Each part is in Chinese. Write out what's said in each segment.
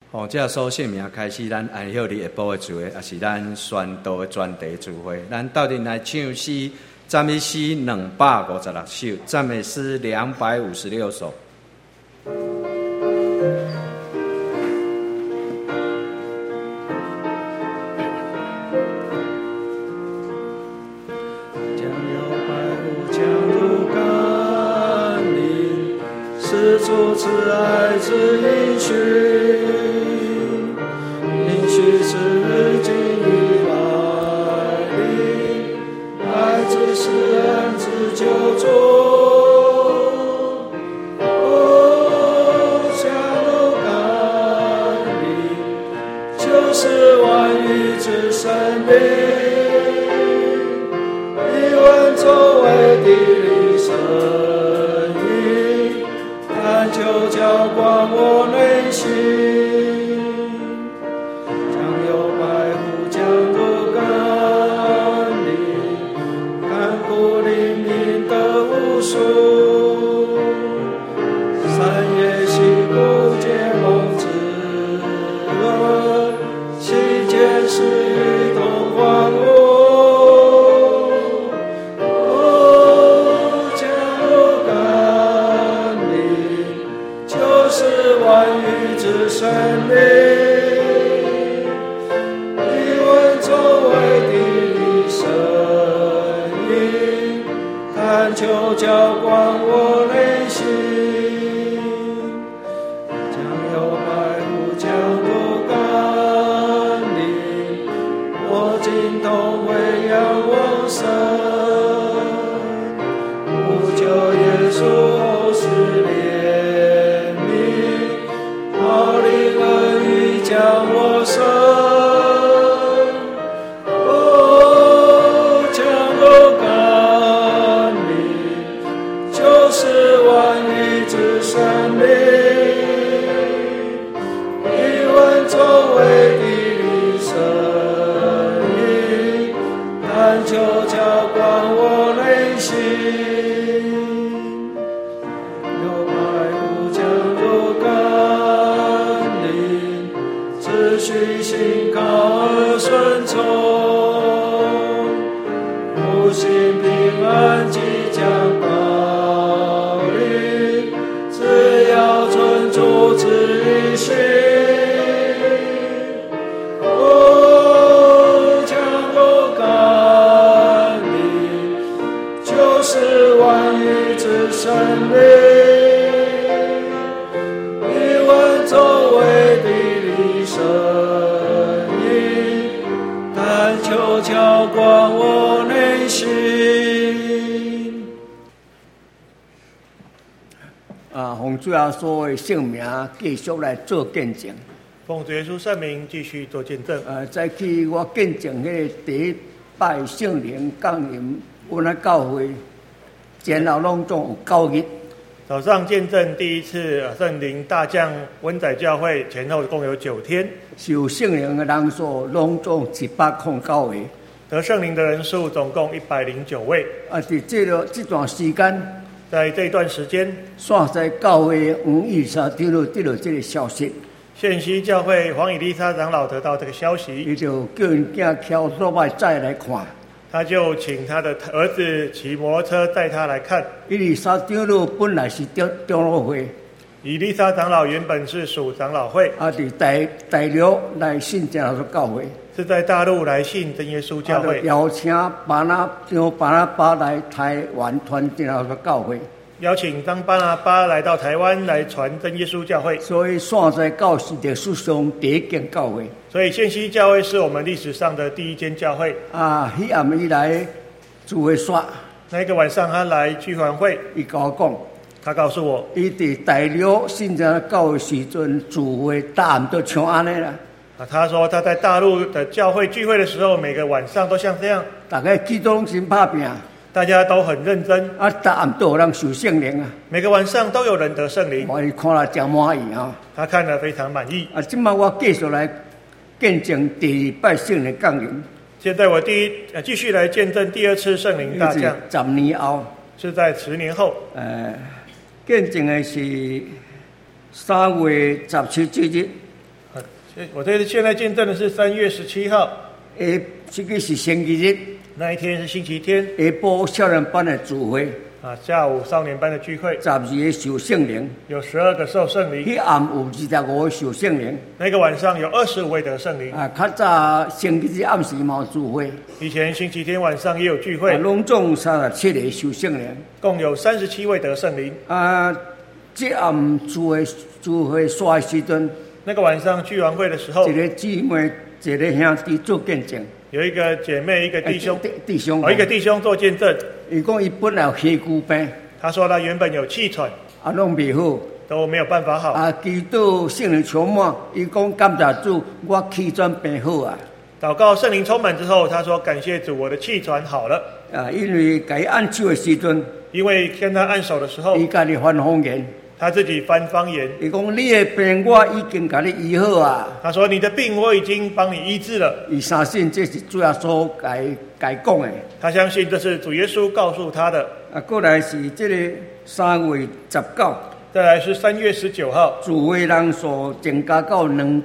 从这所姓名开始，咱按照你下晡的聚会，也是咱宣道的专题聚会。咱斗阵来唱诗，赞美诗256首，赞美诗256首。 主慈爱之应许，应许是今已来临，爱之施恩之救主。哦，加入感灵，就是万语之生命，以文作为地理神。就浇灌我内心，将有白虎降入甘霖，看顾黎明的无数，三夜溪谷结梦之乐，其间是一同欢呼。生命，以文作为地理声音，但求浇灌我内心，将有白虎降入甘霖，我今同为仰望神，呼求耶稣后世怜悯。灵恩雨将我生，哦，降入甘霖，就是万语之生命，以文作为地理声音，但求浇灌我内心。虚心靠而顺从，福星平安即将到临，只要遵主旨意行。哦，降入甘霖，就是万语之生命，以文作为地理声音，但求浇灌我内心。 奉主耶稣的圣名继续来做见证。 奉主耶稣圣名继续做见证。 早起我见证迄个第一拜圣灵降临，阮咧教会前后拢总有9日。 早上见证第一次圣灵大降温仔教会，前后共有9天。 受圣灵的人数拢总109位， 得圣灵的人数总共109位。 在这段时间， 在这段时间， 线西教会黄以莎得到这个消息。 线西教会黄以利沙长老得到这个消息， 他就叫人囝挑罗麦载来看。 他就请他的儿子骑摩托车载他来看。 以利沙长老本来是长老会， 以利沙长老原本是属长老会， 在大陆来信真耶稣教会， 是在大陆来信真耶稣教会， 邀请巴拿巴来台湾传真耶稣教会， 邀请张巴拿巴来到台湾来传真耶稣教会。 所以线西教是历史上第一间教会。 所以线西教会是我们历史上的第一间教会。 迄暗伊来聚会刷， 那个晚上他来聚会会， 伊跟我讲， 他告诉我， 伊伫大陆信真教会时阵聚会，答案都像安尼啦。 他说他在大陆的教会聚会的时候，每个晚上都像这样， 大家基督徒拍拼， 大家都很认真。 答案都有人受圣灵啊， 每个晚上都有人得圣灵。 我看了真满意啊， 他看了非常满意。 今摆我继续来见证第二拜圣灵降临。 现在我继续来见证第2次圣灵大降。 10年后， 是在10年后。 见证的是3月17日。 我现在见证的是3月17号， 这个是星期日， 那一天是星期天， 下晡少年班的聚会， 下午少年班的聚会 12个受圣灵， 有12个受圣灵， 迄暗有25个受圣灵， 那个晚上有25位得圣灵。 较早星期日暗时嘛有聚会， 以前星期天晚上也有聚会， 拢总37个受圣灵， 共有37位得圣灵。 这暗聚会煞的时阵， 那个晚上聚完会的时候， 一个姊妹、一个兄弟做见证。 有一个姐妹，一个弟兄， 一个弟兄做见证。 伊讲伊本来有血骨病， 他说他原本有气喘， 拢未好， 都没有办法好。 祈祷圣灵充满，伊讲感谢主，我气喘病好啊。 祷告圣灵充满之后，他说感谢主，我的气喘好了。 因为给按手的时阵， 因为跟他按手的时候， 伊家己翻方言。 他自己翻方言， 伊讲你的病我已经给你医好啊。 他说你的病我已经帮你医治了。 伊相信这是主耶稣该讲的。 他相信这是主耶稣告诉他的。 过来是这个3月19， 再来是3月19号， 聚会人数增加到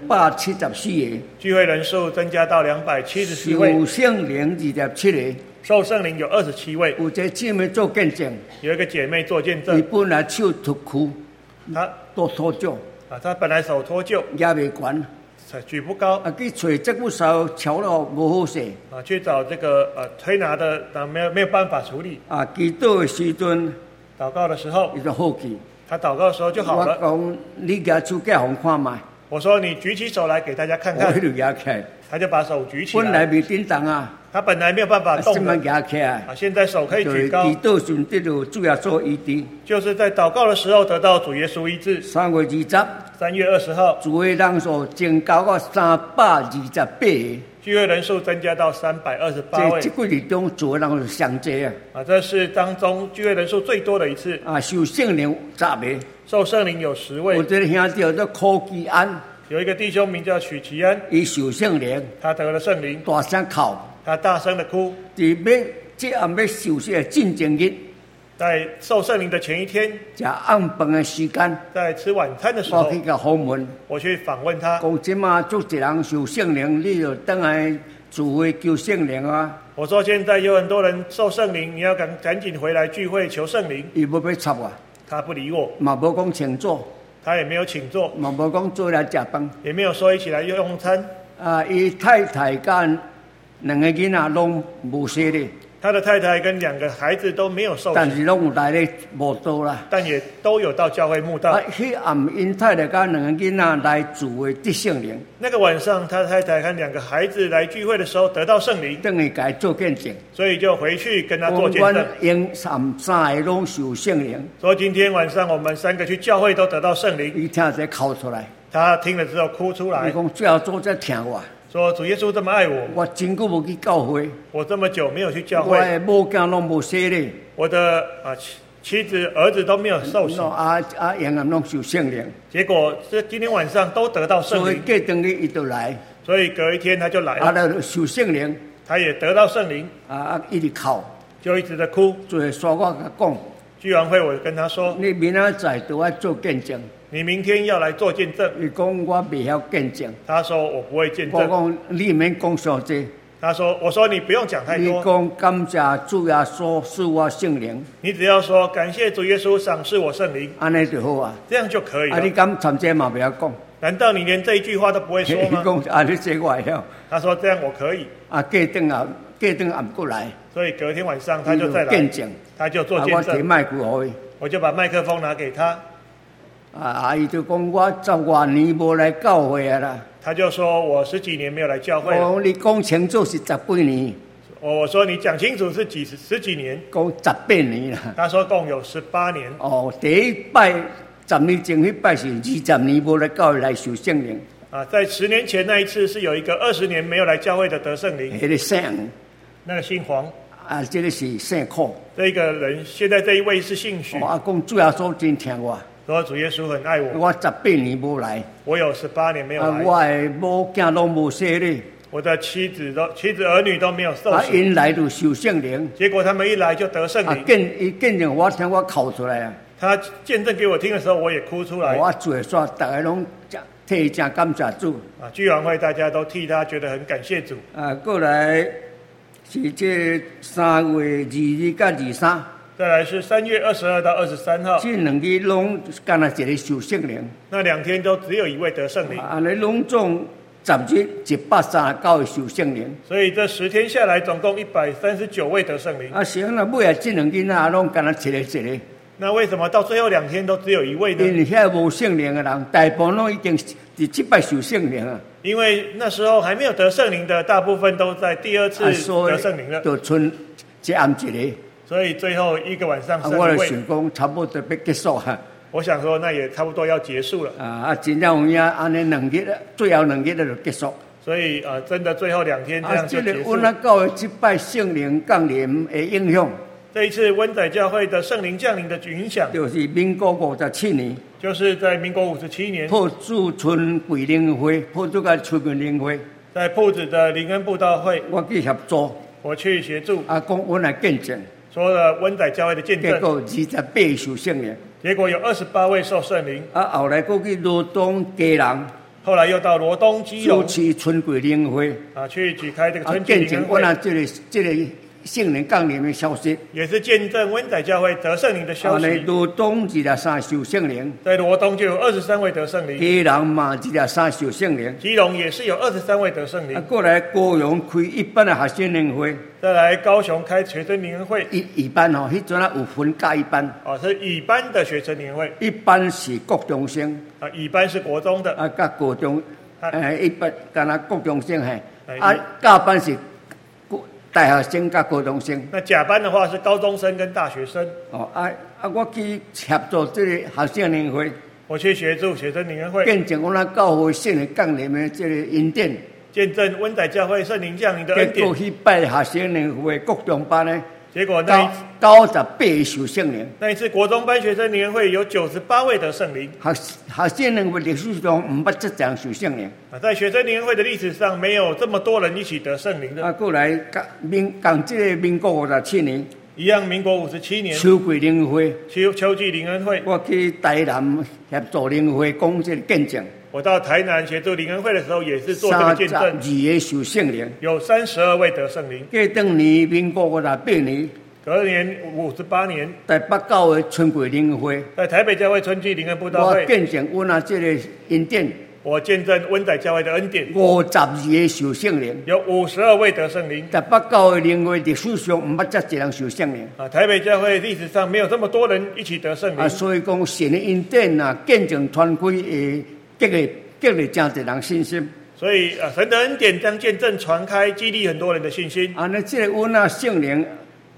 274个， 聚会人数增加到274位， 受圣灵27个。 受圣灵有27位， 有一个姊妹做见证， 有一个姐妹做见证。 伊本来手脱臼， 他都脱臼他本来手脱臼， 也未悬， 举不高。 去找这骨手瞧了无好势， 去找这个推拿的，没有办法处理。 祈祷的时阵， 祷告的时候， 伊就好起。 他祷告的时候就好了。 我讲你举手给互看卖。 我说你举起手来给大家看看。 我就举起来。 他就把手举起来。 本来未叮当啊。 他本来没有办法动的。 现在举起来。 现在手可以举高。 祈祷时得到主耶稣医治。 就是在祷告的时候得到主耶稣医治。 3月20。 3月20号。 聚会人数增加到328个。 聚会人数增加到328位。 这几日中聚会人数上多啊！这是当中聚会人数最多的一次。 受圣灵10个。 受圣灵有10位。 有一个兄弟叫做柯基安。 有一个弟兄名叫许奇安， 伊受圣灵， 他得了圣灵， 大声哭， 他大声的哭。 这暗要受洗的进前日， 在受圣灵的前一天， 食暗饭的时间， 在吃晚餐的时候， 我去甲访问， 我去访问他， 讲即马足一人受圣灵，你就等来聚会求圣灵啊。 我说现在有很多人受圣灵，你要赶紧回来聚会求圣灵。 伊要插我， 他不理我， 嘛无讲请坐。 他也没有请坐， 嘛无讲做来食饭， 也没有说一起来用餐。 伊太太跟2个囡仔拢无洗哩。 他的太太跟2个孩子都没有受洗， 但是拢有来咧慕道啦。 但也都有到教会慕道。 迄暗因太太跟2个囡仔来聚会得圣灵。 那个晚上，他太太和2个孩子来聚会的时候得到圣灵， 等于给做见证， 所以就回去跟他做见证。 因3个拢受圣灵。 说今天晚上我们3个去教会都得到圣灵。 伊听者哭出来， 他听了之后哭出来。 伊讲最后做在听我。 说主耶稣这么爱我， 我真久无去教会， 我这么久没有去教会， 我的某囝拢无洗哩， 我的妻子儿子都没有受洗， 杨暗拢受圣灵， 结果这今天晚上都得到圣灵， 所以隔顿日伊就来， 所以隔一天他就来了， 受圣灵， 他也得到圣灵， 一直哭， 就一直在哭。 最后我甲讲， 聚完会我跟他说， 你明仔载都要做见证。 你明天要来做见证。 伊讲我未晓见证。 他说我不会见证。 我讲你免讲上济。 他说我说你不用讲太多。 你讲感谢主耶稣赐我圣灵。 你只要说感谢主耶稣赏赐我圣灵， 安尼就好啊。 这样就可以了。 你敢参加嘛不要讲？ 难道你连这一句话都不会说吗？ 你讲你这我会晓。 他说这样我可以。 隔顿暗过来。 所以隔天晚上他就再来见证， 他就做见证。 我提麦克风， 我就把麦克风拿给他。 伊就讲我10多年无来教会啊啦。 他就说我10几年没有来教会了。 你讲清楚是10几年。 我说你讲清楚是十几年。 讲18年啦。 他说共有18年。 第一拜10年前迄拜是20年无来教会来受圣灵。 在10年前那一次是有一个20年没有来教会的得圣灵。 那个圣， 那个姓黄。 这个是圣酷。 这个人现在这一位是姓许。 讲主耶稣真听我。 说主耶稣很爱我。 我18年无来。 我有18年没有来。 我的某囝拢无洗哩。 我的妻子儿女都没有受洗。 因来就受圣灵。 结果他们一来就得圣灵。 见证我听我哭出来啊。 他见证给我听的时候，我也哭出来。 我做煞，大家拢替真感谢主。 聚完会大家都替他觉得很感谢主。 过来是这3月22到23。 再来是3月22到23号， 这2日拢干那一个受圣灵， 那2天都只有一位得圣灵， 安尼拢总10日139位受圣灵， 所以这10天下来，总共139位得圣灵。 是安那尾这2囡仔拢干那一个。 那为什么到最后2天都只有一位呢？ 因为遐无圣灵的人，大部分拢已经第7摆受圣灵啊。 因为那时候还没有得圣灵的，大部分都在第2次得圣灵了， 就剩一暗一个。 所以最后一个晚上剩一位。 我就想讲，差不多要结束哈。 我想说，那也差不多要结束了。 真正有影安尼2日，最后2日就结束。 所以真的最后2天这样就结束。 这个温那教会这摆圣灵降临的影响。 这一次温仔教会的圣灵降临的影响， 就是民国57年， 就是在民国57年， 破主村桂林会，破主个村桂林会， 在铺子的灵恩布道会， 我去协助， 我去协助， 讲我来见证。 说了温仔教会的见证， 结果28受圣灵， 结果有28位受圣灵。 后来过去罗东基隆， 后来又到罗东基隆， 主持春桂灵会， 去举开这个春季灵恩会。 见证这个圣灵降临的消息， 也是见证温仔教会得圣灵的消息。 罗东23受圣灵， 在罗东就有23位得圣灵。 基隆嘛23受圣灵， 基隆也是有23位得圣灵。 过来高雄开一般的学生灵会。 再来高雄开学生灵恩会， 一班迄阵有分甲一班， 是乙班的学生灵恩会， 一班是国中生， 乙班是国中的， 甲高中，一班干那国中生甲班是大学生甲高中生。 那甲班的话是高中生跟大学生。 我去协助这个学生灵会， 我去协助学生灵恩会， 见证我那教会圣灵降临的这个恩典。 见证温仔教会圣灵降临的恩典。 结果去拜学生灵会国中班呢， 结果那 98受圣灵。 那一次国中班学生灵恩会有98位得圣灵。 学生灵会历史上唔捌这样受圣灵。 在学生灵恩会的历史上，没有这么多人一起得圣灵的。 过来讲这个民国57年。 一样，民国57年， 秋季灵会， 秋季灵恩会， 我去台南协助灵会讲这个见证。 我到台南协助灵恩会的时候，也是做这个见证。 32个受圣灵， 有32位得圣灵。 过当年民国58年， 隔年58年， 台北教会春季灵会， 在台北教会春季灵恩布道会， 我见证我那这个恩典。 我见证温仔教会的恩典 ，52个受圣灵， 有52位得圣灵。 台北教会灵会历史上唔捌这一人受圣灵。 台北教会历史上没有这么多人一起得圣灵。 所以讲神的恩典见证传开激励真侪人信心。 所以神的恩典将见证传开，激励很多人的信心。 那这个温圣灵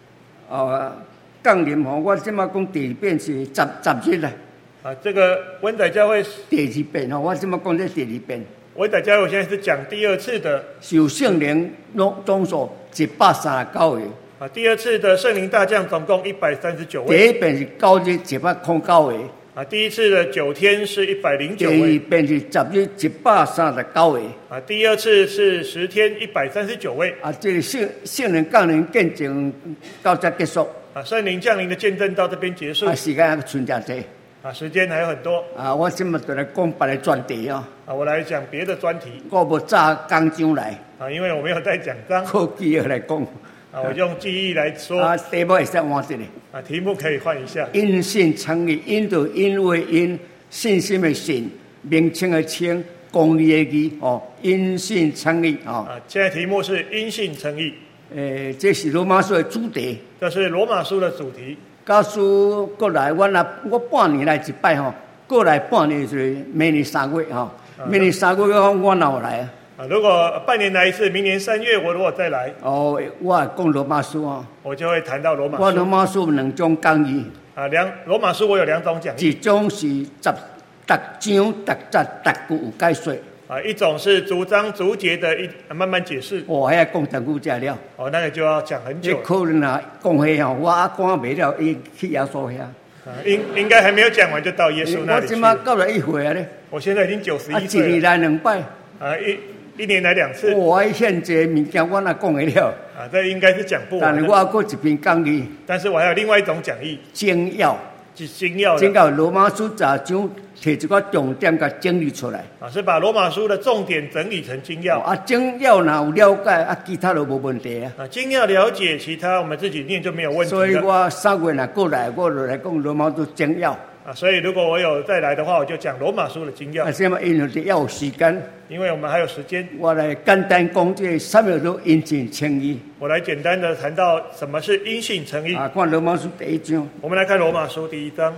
降临我即马讲第2遍是10日啦。 这个温仔教会第2遍我即马讲这第2遍。 温仔教会我现在是讲第2次的受圣灵总数139位。 第2次的圣灵大降总共139位。 第1遍是9日109位。 第1次的9天是109 第位。 2遍是10日139位。 第2次是10天139位。 这个圣灵降临见证到这结束。 圣灵降临的见证到这边结束。 时间还剩真多。 时间还有很多。 我今日就来讲别的专题我来讲别的专题。 我无炸讲章来。 因为我没有带讲章。 靠记忆来讲。 我用记忆来说。 题目会使换一个。 题目可以换一下。 因信称义，因就因为因信心的信，名称的称，公义的义因信称义现在题目是因信称义。 这是罗马书的主题。 这是罗马书的主题。 假使过来，我半年来一摆过来半年就是明年3月明年3月我哪有来如果半年来一次，明年3月我如果再来， 我讲罗马书我就会谈到罗马书。 我罗马书2种讲义罗马书我有2种讲义。 一种是逐章逐节逐句有解说。 一种是逐章逐节的慢慢解释。 还要讲10句才了。 那个就要讲很久。 可能讲遐我讲未了，去耶稣遐。 应该还没有讲完就到耶稣那里去。 我今嘛到了1岁呢。 我现在已经91岁了。 1年来2摆。 一年来2次。 我现这物件我哪讲得了？ 这应该是讲不完。 但是我还有一篇讲义。 但是我还有另外一种讲义。 精要。 精要整的个罗马书杂章摕一个重点甲整理出来。 啊，是把罗马书的重点整理成精要精要若有了解，其他就无问题啊。 啊，精要了解，其他我们自己念就没有问题所以了我3月若过来，我就来讲罗马书精要。 啊。所以如果我有再来的话，我就讲罗马书的精要， 什么？因为要有时间， 因为我们还有时间。 我来简单讲这什么叫因信称义。 我来简单的谈到什么是因信称义。 看罗马书第1章。 我们来看罗马书第1章。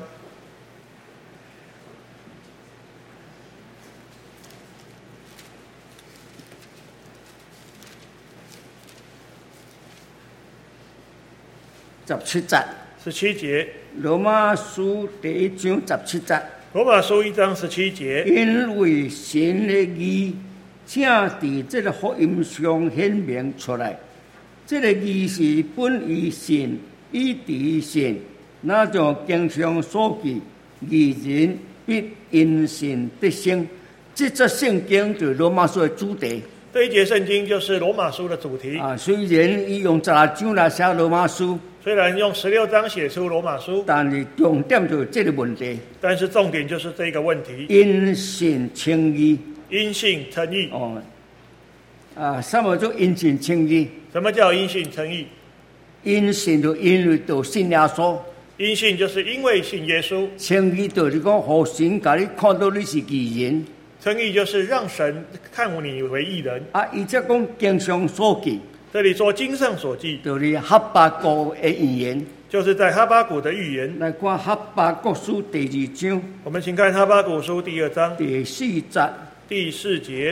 17节。 17节。 罗马书第1章17节。 罗马书1章17节。 因为神的义正伫这个福音上显明出来，这个义是本于神，以伫神，那像经上所记，义人必因信得生。这则圣经就是罗马书的主题。 这一节圣经就是罗马书的主题虽然伊用16章来写罗马书， 虽然用16章写出罗马书， 但是重点就是这个问题。 但是重点就是这个问题： 因信称义。 因信称义。 什么叫因信称义？ 什么叫因信称义？ 因信就因为就信耶稣。 因信就是因为信耶稣。 称义就是讲，互神甲你看到你是义人。 称义就是让神看你为义人。 伊则讲经上所记， 这里说经上所记， 就是哈巴谷的预言， 就是在哈巴谷的预言。 来看哈巴谷书第2章， 我们请看哈巴谷书第2章第4节。 第4节。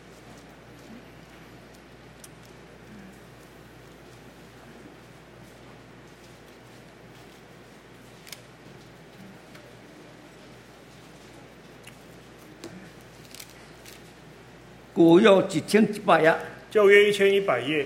旧约1100页， 旧约1100页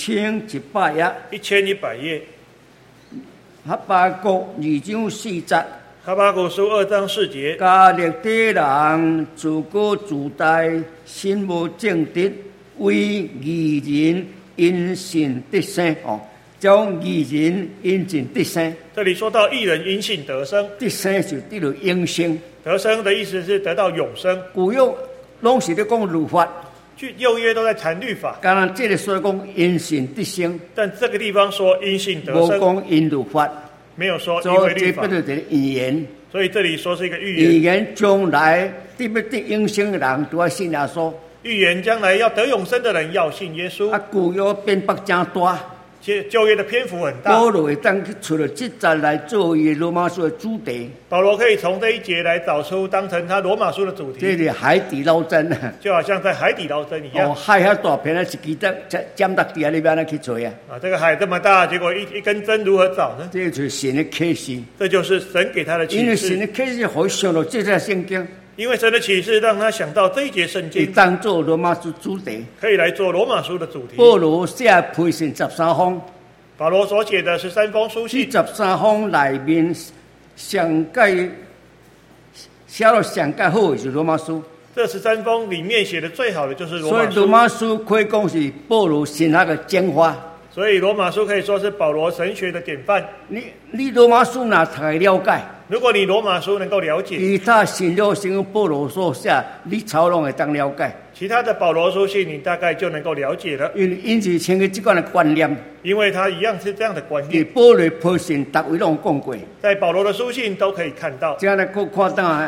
1100页 ，1100页。 哈巴谷2章4节， 哈巴谷书2章4节。 加勒底人自古自代心无正直，为义人因信得生。将义人因信得生。 这里说到义人因信得生， 得生就得到永生。 得生的意思是得到永生。 旧约拢是咧讲律法， 旧约都在谈律法。 当然，这里说讲因信得生， 但这个地方说因信得生， 无讲因律法， 没有说因为律法。 所以这就是预言。 所以这里说是一个预言。 预言将来得要得永生的人都要信耶稣。 预言将来要得永生的人要信耶稣。 旧约篇幅真大。 旧约的篇幅很大， 保罗会当去出了这节来作为罗马书的主题。 保罗可以从这一节来找出当成他罗马书的主题。 这是海底捞针啊， 就好像在海底捞针一样。 海遐大片啊，一支针尖到底下，你要哪去做呀？ 这个海这么大，结果一根针如何找呢？ 这就是神的启示， 这就是神给他的启示。 因为神的启示好想到这节圣经。 因为神的启示让他想到这一节圣经， 当做罗马书主题， 可以来做罗马书的主题。 保罗写批信13封。 保罗所写的13封书信 ，13封里面上解写到上解好的是罗马书。 这13封里面写的最好的就是罗马书。 所以罗马书可以讲是保罗神学的精华。 所以罗马书可以说是保罗神学的典范。 你罗马书哪才了解？ 如果你罗马书能够了解， 其他新约圣经保罗所写，你超拢会当了解。 其他的保罗书信，你大概就能够了解了。 因是像这款的观念， 因为他一样是这样的观念。 保罗批信，大位拢讲过， 在保罗的书信都可以看到。 这样来看到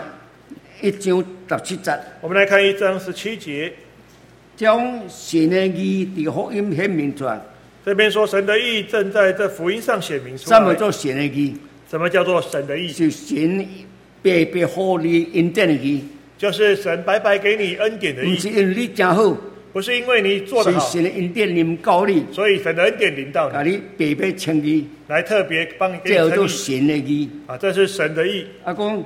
1章17节， 我们来看1章17节， 将神的义伫福音显明出来。 这边说神的义正在这福音上显明出来。 什么叫神的义？ 什么叫做神的义？ 是神白白乎你恩典的义， 就是神白白给你恩典的义。 不是因为你真好， 不是因为你做得好， 是神的恩典临到你， 所以神的恩典临到你，你白白称义， 来特别帮你给你这叫做神的义这是神的义。 讲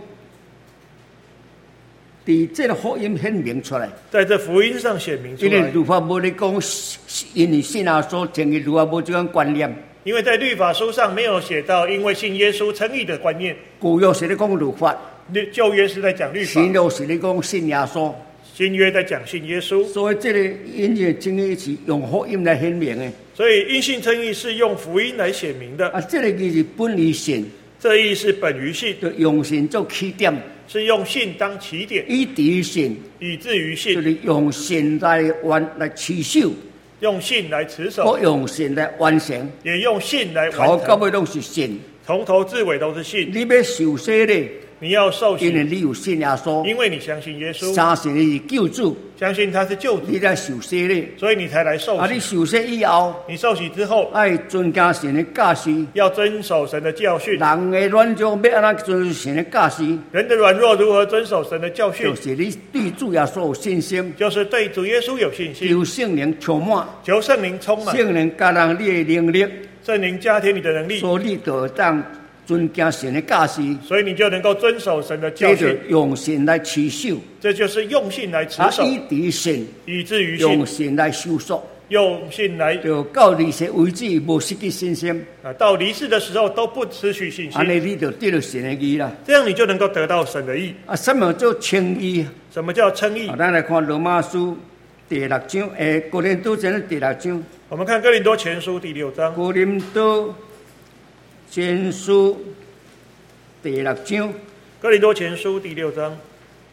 伫这个福音显明出来， 在这福音上显明出来。 因为律法无咧讲，因为信耶稣称义，律法无这种观念。 因为在律法书上没有写到因为信耶稣称义的观念。 旧约是咧讲律法， 旧约是在讲律法， 新约是咧讲信耶稣， 新约在讲信耶稣。 所以这个因为称义是用福音来显明的。 所以因信称义是用福音来显明的。 这个义是本于神。 这义是本于信， 就用神做起点， 是用信当起点， 以至神， 以至于就信， 是用神来持守， 用信来持我守， 用神来完成， 也用信来头完成。 到尾都是神。 从头至尾都是信。 你要受洗咧， 你要受洗， 因为你有信耶稣， 因为你相信耶稣， 相信你是救主， 相信他是救主， 你才受洗咧。 所以你才来受啊，你洗。 受洗以后， 你受洗之后， 爱尊敬神的教示， 要遵守神的教训。 人的软弱要安怎遵守神的教示？ 人的软弱如何遵守神的教训就？是你对主耶稣有信心， 就是对主耶稣有信心， 求圣灵充满， 求圣灵充满， 圣灵加上你的能力， 圣灵加添你的能力， 所以你就当尊敬神的教示， 所以你就能够遵守神的教这就训。 用神来持守， 这就是用信来持守， 啊，以至神以至于用信， 神来收束， 用信来就到离世为止无失去信心， 到离世的时候都不失去信安尼心， 你就得到神的义啦。 这样你就能够得到神的义。 啊，什么叫称义？ 什么叫称义啊，？咱来看罗马书第6章，哥林多前书第6章， 我们看哥林多前书第6章， 哥林多前书第6章哥林多前书第6章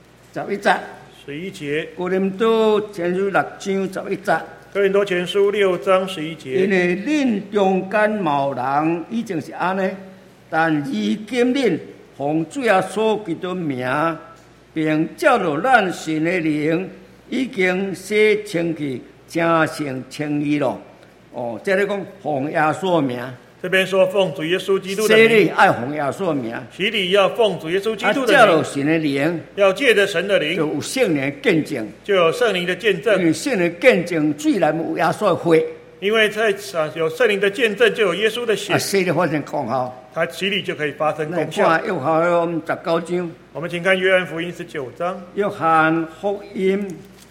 11节， 11节， 哥林多前书6章11节。 哥林多前书6章11 因节。 为恁中间某人以前是安尼，但如今恁奉主耶稣基督名，并照着咱神的灵，已经洗清去，正成称义咯。哦，这里讲奉耶稣的名， 这边说奉主耶稣基督洗的名， 礼爱奉耶稣的名， 洗礼要奉主耶稣基督照着的名， 神的灵， 要借着神的就灵， 有圣灵的见证。 就有圣灵的见因证。 为圣灵见证，最难有耶稣的血， 因为在有圣灵的见证，就有耶稣的血啊，，洗礼发生功效。 他洗礼就可以发生来功效。 看约翰19章。 我们请看约翰福音19章， 约翰福音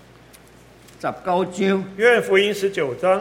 19章约翰福音19章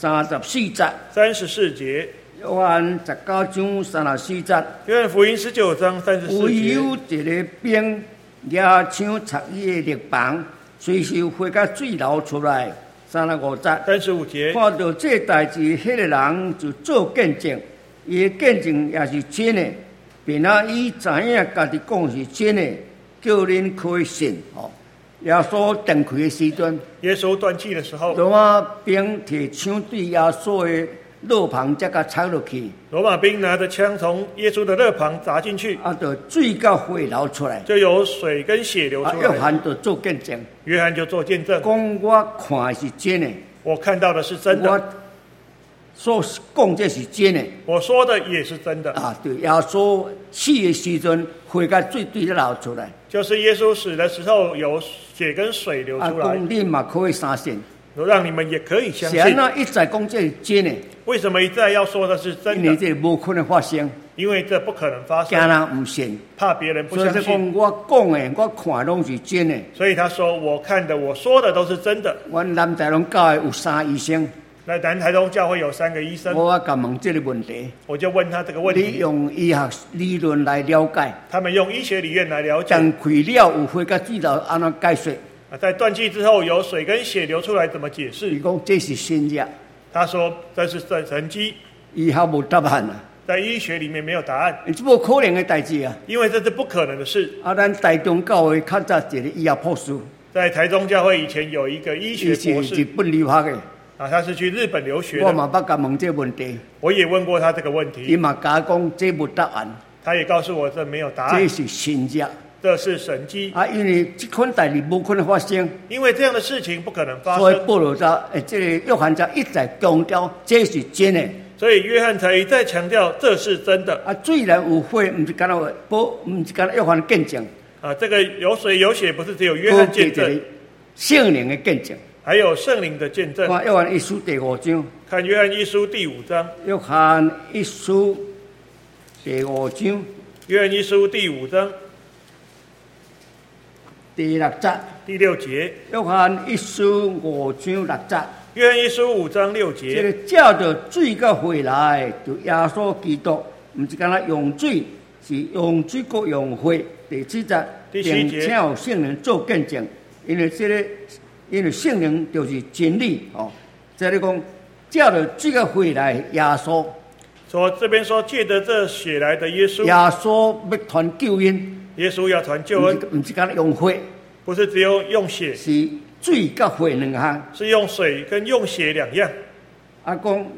34节， 34节， 约翰19章34节， 约翰福音19章34 唯节。 有一个兵也像插伊的肋旁，随时会甲水流出来。35节， 35节， 看到这代志，迄个人就做见证，伊的见证也是真的，并伊知影家己讲是真的，叫恁可以信。哦，耶稣断气的时阵。 耶稣断气的时候， 罗马兵摕枪对耶稣的肋旁才甲插落去， 罗马兵拿着枪从耶稣的肋旁砸进去， 啊，就水甲血流出来。 就有水跟血流啊， 出来。 约翰就做见证， 约翰就做见证， 讲我看的是真的， 我看到的是真的， 我所讲这是真的。 我说的也是真的。 啊，对，耶稣死的时阵，血甲水对流出来。 就是耶稣死的时候，有血跟水流啊， 出来讲，你嘛可以相信， 让你们也可以相是安信。 那一再讲这是真的， 为什么一再要说的是真因为的？ 这无可能发生， 因为这不可能发惊生， 人唔信。 怕别人不所以说相信。 讲我讲的，我看的拢是真的。 所以他说：“我看的，我说的都是真的。 阮南台拢教的有3医生。” 那南台东教会有3个医生， 我甲问这个问题， 我就问他这个问你题， 用医学理论来了解， 他们用医学理论来了解。 断气了有血甲水流安怎解说？ 在断气之后有水跟血流出来，怎么解伊释？ 讲这是新药， 他说这是神机， 医学无答案啊， 在医学里面没有答案， 这无可能的代志啊！ 因为这是不可能的事。 啊，咱台中教会较早一个医学博士， 在台中教会以前有一个医伊学博是日士本留学的， 他是去日本留学我的。 嘛捌甲问这个问题， 我也问过他这个问伊题， 嘛甲我讲这无答案， 他也告诉我这没有答案， 这是新药这是神机， 啊，因为这款代志无可能发生， 因为这样的事情不可能发所以生， 保罗在这个约翰才一再强调这是真的。 所以约翰才一再强调这是真的。 啊，虽然有血，毋是干那不，毋是干那约翰见证， 这个有水有血不是只有约翰见证， 圣灵的见证。 还有圣灵的见证。 看约翰一书第5章， 看约翰一书第5章， 约翰一书第5章约翰一书第5章第6节， 第6节， 约翰一书5章6节， 约翰一书5章6 这节， 个照着水甲血来，就耶稣基督，毋是干那用水，是用水搁用血。第7节， 第7节并且有圣灵做见证，因为因为圣灵就是真理哦。这里讲照着水甲血来，耶稣。 说这边说借着这血来的耶稣， 耶稣要传救恩， 耶稣要传救恩， 唔是讲用火， 不是只有用血， 是水甲火两项。 是用水跟用血两样。 啊，讲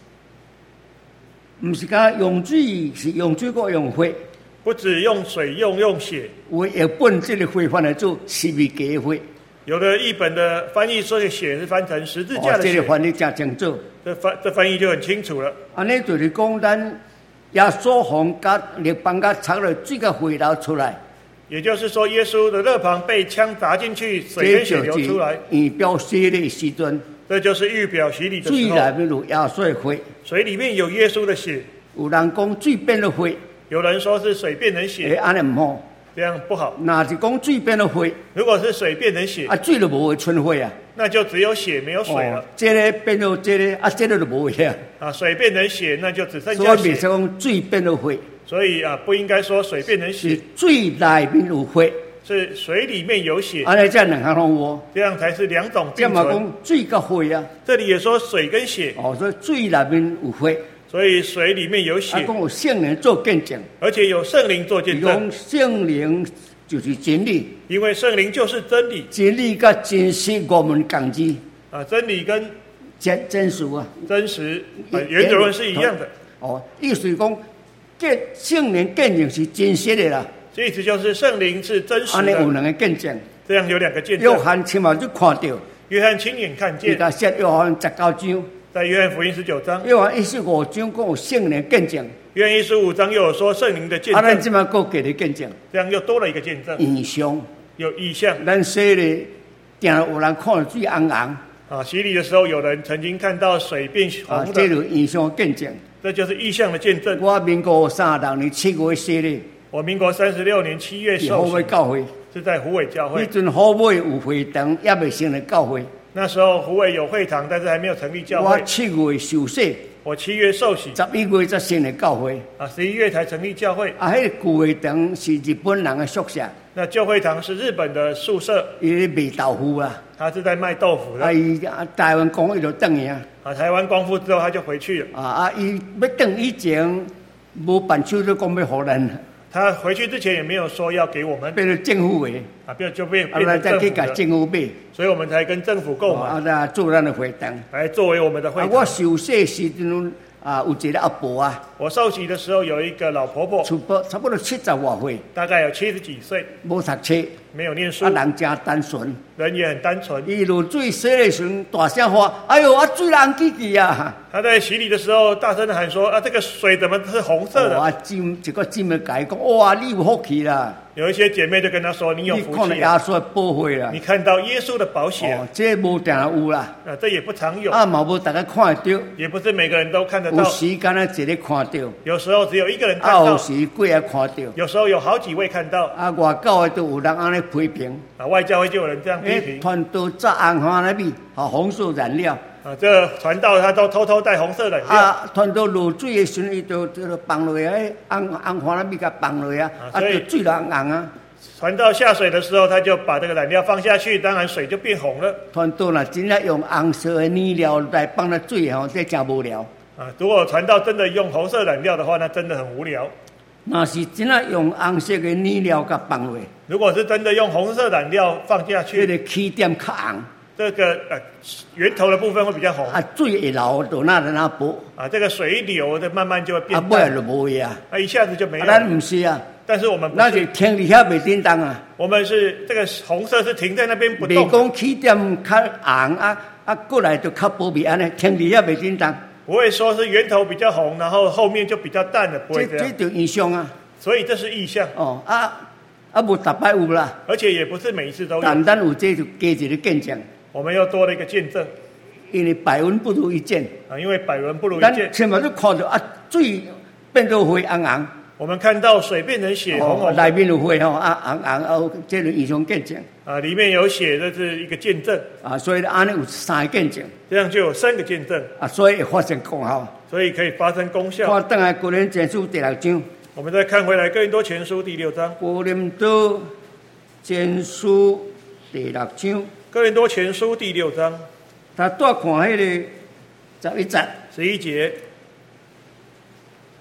唔是讲用水，是用水个用火。 不只用水用血， 有日本这个火翻来做十字架的火。 有的译本的翻译说的血是翻成十字架的血， 这个翻译真清楚。 这翻译就很清楚了。 安尼就是讲，咱耶稣红甲列邦甲插了水甲火流出来， 也就是说，耶稣的肋旁被枪砸进去，水跟血流出来， 预表洗礼的时阵， 这就是预表洗礼的水时候。 内面有耶稣的血， 水里面有耶稣的血。 有人讲水变了血， 有人说是水变成血， 安尼唔好。 这样不好。 那是讲水变了血， 如果是水变成血， 水就无会存血啊。 那就只有血没有水了。 这个变到这个，这个就无血啊。 水变成血，那就只剩下血。 所以别说讲水变了血。 所以不应该说水变成血。 是水内面有血。 是水里面有血。 安尼这两项拢有。这样才是两种并存。 这嘛讲水甲血啊。 这里也说水跟血。 所以水内面有血。 所以水里面有血。 讲有圣灵做见证。 而且有圣灵做见证。 讲圣灵就是真理， 因为圣灵就是真理， 真理跟真实我们共治真理跟真实啊， 真实原则论是一样的。 意思讲，这圣灵见证是真实的啦。 这意思就是圣灵是真实的。 安尼有两个见证， 这样有两个见证。 约翰亲眼就看到， 约翰亲眼看见。 他写约翰19章， 在约翰福音19章， 约翰15章讲有圣灵见证。 约翰15章又有说圣灵的见证， 咱这么过给的见证， 这样又多了一个见证。 异象， 有异象。 咱说的，定有人看到水红红。 洗礼的时候，有人曾经看到水变红的。 这就是异象见证。 这就是异象的见证。 我民国36年7月洗礼。 我民国36年7月受洗。 教会是在虎尾教会。 那阵虎尾有会堂，也未成立教会。 那时候虎尾有会堂，但是还没有成立教会。 我7月受洗。 我7月受洗 ，11月才成立教会。 11月才成立教会。 那个旧会堂是日本人的宿舍。 那旧会堂是日本的宿舍。 伊咧卖豆腐啊。 他是在卖豆腐的。 伊台湾光伊就转去啊。 台湾光复之后他就回去了。 伊要转以前无办手就讲要互咱。 他回去之前也没有说要给我们。 变成政府的。 就变成政府的。 政府买。 所以我们才跟政府购买。 做咱的会堂。 来作为我们的会堂。 我受洗时阵有一个阿婆啊。 我受洗的时候有一个老婆婆。 差不多70多岁。 大概有70几岁。 无读册。 没有念书。 人真单纯。 人也很单纯。 伊落水洗的时阵大声喊：“哎呦，水红记记啊！” 他在洗礼的时候大声的喊说：“这个水怎么是红色的？” 一个姊妹讲：“哇，你有福气啦！” 有一些姐妹就跟他说：“你有福气。” 你看到耶稣的宝血啦！ 你看到耶稣的宝血。 这无定有啦。 这也不常有。 嘛无大家看得到。 也不是每个人都看得到。 有时敢若一个看到。 有时候只有一个人看到。 有时几个看到。 有时候有好几位看到。 外教会都有人安尼批评。 外教会就有人这样批评。 传道扎红花那边，红色染料。 这传道他都偷偷带红色染料。 传道落水的时候，伊就放落来，红花那边甲放落啊，就水就红啊。 传道下水的时候，他就把这个染料放下去，当然水就变红了。 传道啦，真正用红色的染料来放那水这真无聊。 如果传道真的用红色染料的话，那真的很无聊。 那是真正用红色的染料甲放落。 如果是真的用红色染料放下去， 这个起点较红。 这个源头的部分会比较红。 水会流到那薄。 这个水流的慢慢就会变淡。 尾仔就无去啊。 一下子就没有。 咱唔是啊。 但是我们不是。 那是停伫遐袂叮当啊。 我们是这个红色是停在那边不动。 袂讲起点较红过来就较薄皮安尼，停伫遐袂叮当。 不会说是源头比较红，然后后面就比较淡了，不会这样。 这就异象啊。 所以这是异象。 无逐摆有啦。 而且也不是每一次都有。 但咱有这就加一个见证。 我们又多了一个见证。 因为百闻不如一见。 因为百闻不如一见。 咱千万都看到水变到血红红。 我们看到水变成血红红。 内面有血红红，这是异象见证。 里面有血，这是一个见证。 所以安尼有3个见证。 这样就有3个见证。 所以会发生功效。 所以可以发生功效。 看回来哥林多前书第6章。 我们再看回来哥林多前书第6章。 哥林多前书第6章。 哥林多前书第6章。 他多看迄个11节。 11节。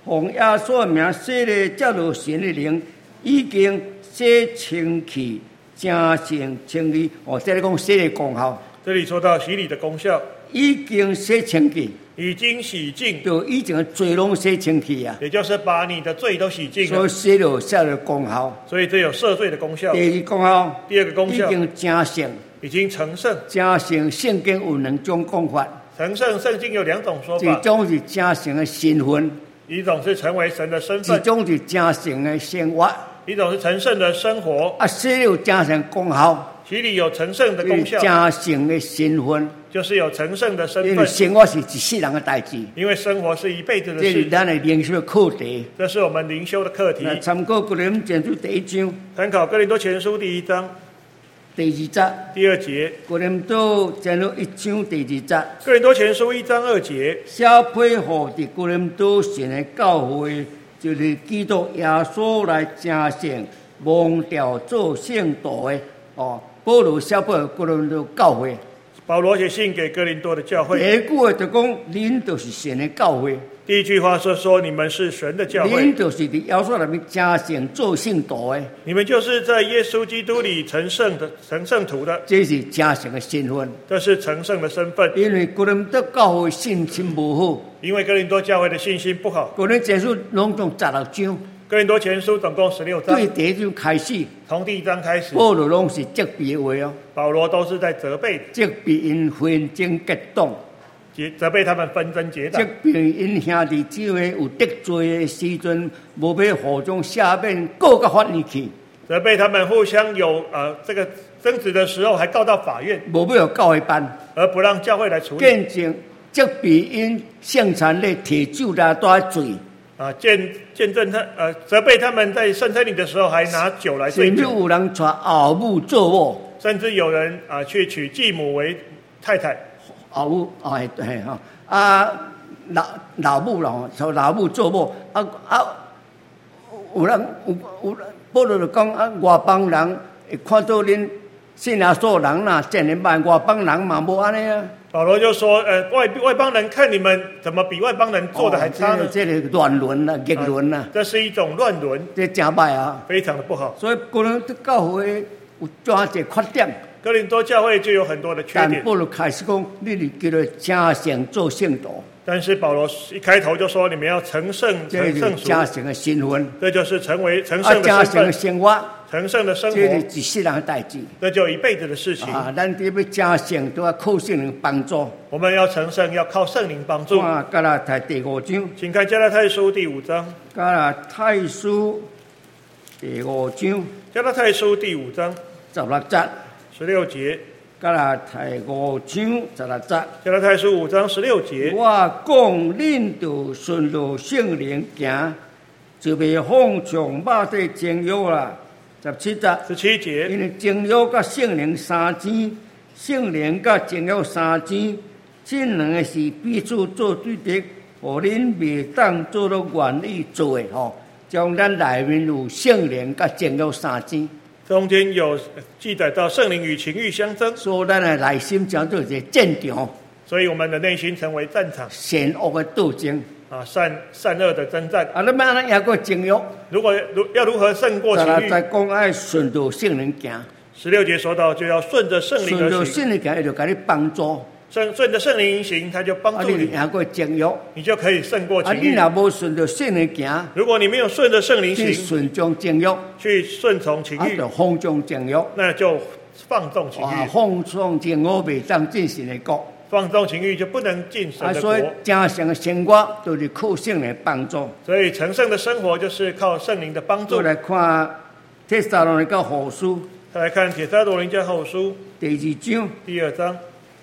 奉耶稣的名洗礼，接入神的灵，已经洗清气，正性清理。这里讲洗的功效。 这里说到洗礼的功效， 已经洗清气， 已经洗净， 就已经罪拢洗清气啊。 也就是把你的罪都洗净所以了， 洗了下的功效。 所以这有赦罪的功效。 第二功效， 第二个功效已经正圣， 已经成圣。 正圣圣经有两种讲法， 成圣圣经有两种说一法， 种是正圣的身份， 一种是成为神的身一份， 种是正圣的生活。 一种是成圣的生活。 啊，洗了正圣功效， 洗礼有成圣的功效， 正圣的身份， 就是有成圣的身因为份。 生活是一世人的代志， 因为生活是一辈子的这是事， 咱的灵修的课题。 这是我们灵修的课题。 那参考哥林多前书第1章参考哥林多前书第1章第2节， 第2节， 哥林多前书1章第2节。 哥林多前书1章2节， 写配合伫哥林多神的教会，就是基督耶稣来正圣蒙调做圣道的。保罗写配合哥林多教会， 保罗写信给哥林多的教第会， 一句话就讲，恁就是神的教会， 第一句话是说你们是神的教会恁，就是伫耶稣里面正圣做圣道的， 你们就是在耶稣基督里成圣徒的， 这是正圣的身份。 这是成圣的身份。 因为哥林多教会信心无好， 因为哥林多教会的信心不好， 哥林多前书拢总16章， 哥林多前书总共16章， 对第1章开始， 从第1章开始， 保罗拢是责备的话哦， 保罗都是在责备责备因纷争结党。 责备他们纷争结党责，备因兄弟姊妹有得罪的时阵，无要互相下面告到法院去， 责备他们互相有这个争执的时候还告到法院， 无要教会办， 而不让教会来处理。 见证责备因圣餐咧摕酒来带罪， 见证责备他们在圣餐礼的时候还拿酒来醉甚至酒， 有人娶后母做某， 甚至有人去娶继母为太太， 后母对吼老母啦，老母做某有人保罗就讲外邦人会看到恁信耶稣人呐，真年办外邦人嘛无安尼啊。 保罗就说外邦人看你们怎么比外邦人做的还差呢？ 这个乱伦啦，逆伦啦， 这是一种乱伦， 这真歹啊！ 非常的不好。 所以哥林多教会有抓一个缺点， 哥林多教会就有很多的缺点， 但保罗开始讲，你是叫做正圣做圣道， 但是保罗一开头就说你们要成圣这是成圣俗， 正圣的身份， 这就是成为成圣的正圣的身份， 生活， 成圣的生这是活， 一世人的代志这就一辈子的事情。 咱得要正圣，都要靠圣灵帮助。 我们要成圣，要靠圣灵帮助。 看加拉太第5章， 请看加拉太书第5章， 加拉太书第5章加拉太书第5章 16节， 16节， 加拉太5章16节。 加拉太书5章16节。 我讲恁就顺路圣灵行，就袂放纵肉体情欲啦。17节， 17节， 因为情欲甲圣灵相争，圣灵甲情欲相争，这两个是彼此做对敌，互恁袂当做到愿意做的吼。将咱内面有圣灵甲情欲相争， 中间有记载到圣灵与情欲相争， 所以咱的内心将做一个战场， 所以我们的内心成为战场善恶的斗争。 善恶的征战。 咱要安怎赢过情欲？ 要如何胜过情欲？ 再讲爱顺着圣灵行。 16节说到，就要顺着圣灵顺着而行， 圣灵行，伊就给你帮助。 顺着圣灵行，他就帮助你你， 赢过情欲。 你就可以胜过情你欲。 若无顺着圣灵行， 如果你没有顺着圣灵去行， 顺从情欲， 去顺从情欲就，放纵情欲。 那就放纵情欲。 放纵情欲袂当进神的国。 放纵情欲就不能进神的所以国。 正常的生活都是靠圣灵帮助。 所以成圣的生活就是靠圣灵的帮助再。来看帖撒罗尼迦后书再来看帖撒罗尼迦后书第2章第2章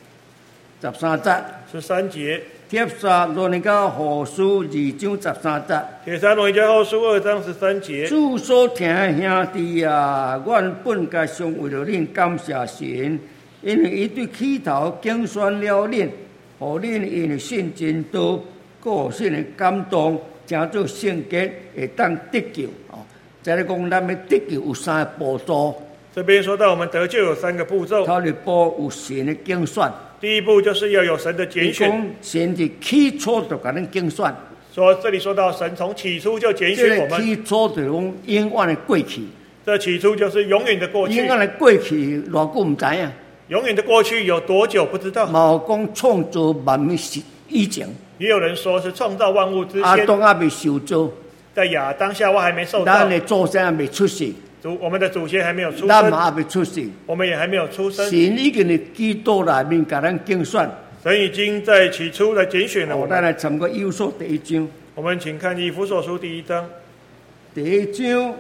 13节。 13节， 帖撒罗尼迦后书2章13节。 帖撒罗尼迦后书2章13节。 主所听的兄弟啊，阮本该常为了恁感谢神，因为伊对起头竞选了恁，互恁因为信真道，个信的感动，成做圣洁，会当得救。再来讲，咱要得救有3个步骤。 这边说到我们得救有3个步骤。 头一步有神的竞选， 第一步就是要有神的拣选， 神是起初就甲咱竞选， 说这里说到神从起初就拣选我们， 起初就是讲永远的过去， 这起初就是永远的过去， 永远的过去偌久唔知影， 永远的过去有多久不知道。 嘛有讲创造万物以前， 也有人说是创造万物之阿前， 当还未受造， 在亚当夏娃还没受造咱，的祖先还未出世， 我们的祖先还没有出生， 咱嘛还未出世， 我们也还没有出生。 神已经伫基督内面甲咱竞选。 神已经在起初来拣选了我咱们。 来参过以弗所第一章， 我们请看以弗所书第1章， 第一章